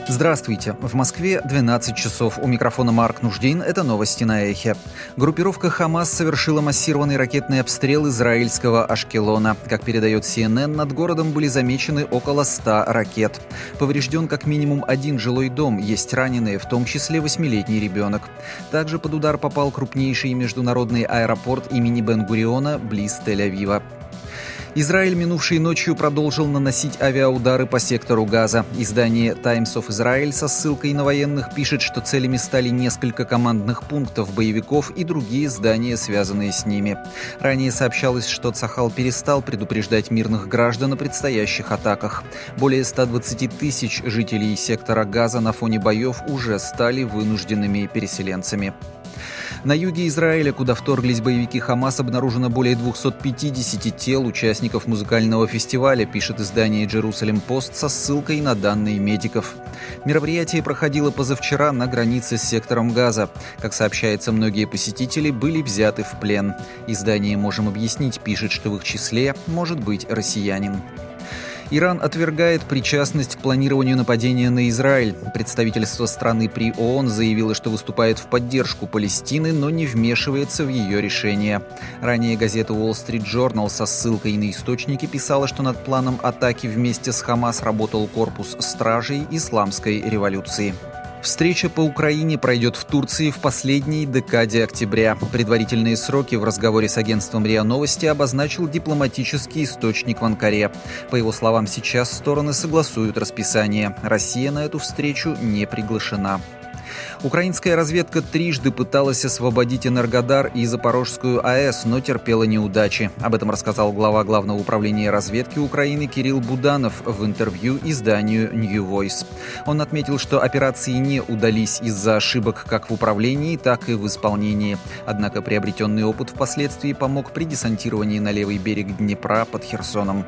Здравствуйте. В Москве 12 часов. У микрофона Марк Нуждин. Это новости на Эхе. Группировка «Хамас» совершила массированный ракетный обстрел израильского Ашкелона. Как передает CNN, над городом были замечены около 100 ракет. Поврежден как минимум один жилой дом. Есть раненые, в том числе 8-летний ребенок. Также под удар попал крупнейший международный аэропорт имени Бен-Гуриона близ Тель-Авива. Израиль минувшей ночью продолжил наносить авиаудары по сектору Газа. Издание Times of Israel со ссылкой на военных пишет, что целями стали несколько командных пунктов боевиков и другие здания, связанные с ними. Ранее сообщалось, что Цахал перестал предупреждать мирных граждан о предстоящих атаках. Более 120 тысяч жителей сектора Газа на фоне боев уже стали вынужденными переселенцами. На юге Израиля, куда вторглись боевики «Хамас», обнаружено более 250 тел участников музыкального фестиваля, пишет издание Jerusalem Post со ссылкой на данные медиков. Мероприятие проходило позавчера на границе с сектором Газа. Как сообщается, многие посетители были взяты в плен. Издание «Можем объяснить» пишет, что в их числе может быть россиянин. Иран отвергает причастность к планированию нападения на Израиль. Представительство страны при ООН заявило, что выступает в поддержку Палестины, но не вмешивается в ее решение. Ранее газета Wall Street Journal со ссылкой на источники писала, что над планом атаки вместе с Хамас работал корпус стражей исламской революции. Встреча по Украине пройдет в Турции в последней декаде октября. Предварительные сроки в разговоре с агентством РИА Новости обозначил дипломатический источник в Анкаре. По его словам, сейчас стороны согласуют расписание. Россия на эту встречу не приглашена. Украинская разведка трижды пыталась освободить Энергодар и Запорожскую АЭС, но терпела неудачи. Об этом рассказал глава Главного управления разведки Украины Кирилл Буданов в интервью изданию New Voice. Он отметил, что операции не удались из-за ошибок как в управлении, так и в исполнении. Однако приобретенный опыт впоследствии помог при десантировании на левый берег Днепра под Херсоном.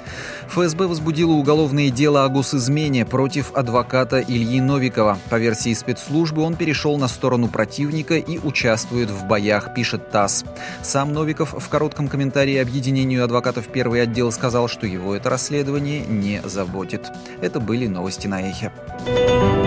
ФСБ возбудило уголовное дело о госизмене против адвоката Ильи Новикова. По версии спецслужбы, он перешел на сторону противника и участвует в боях, пишет ТАСС. Сам Новиков в коротком комментарии объединению адвокатов «Первый отдел» сказал, что его это расследование не заботит. Это были новости на Эхе.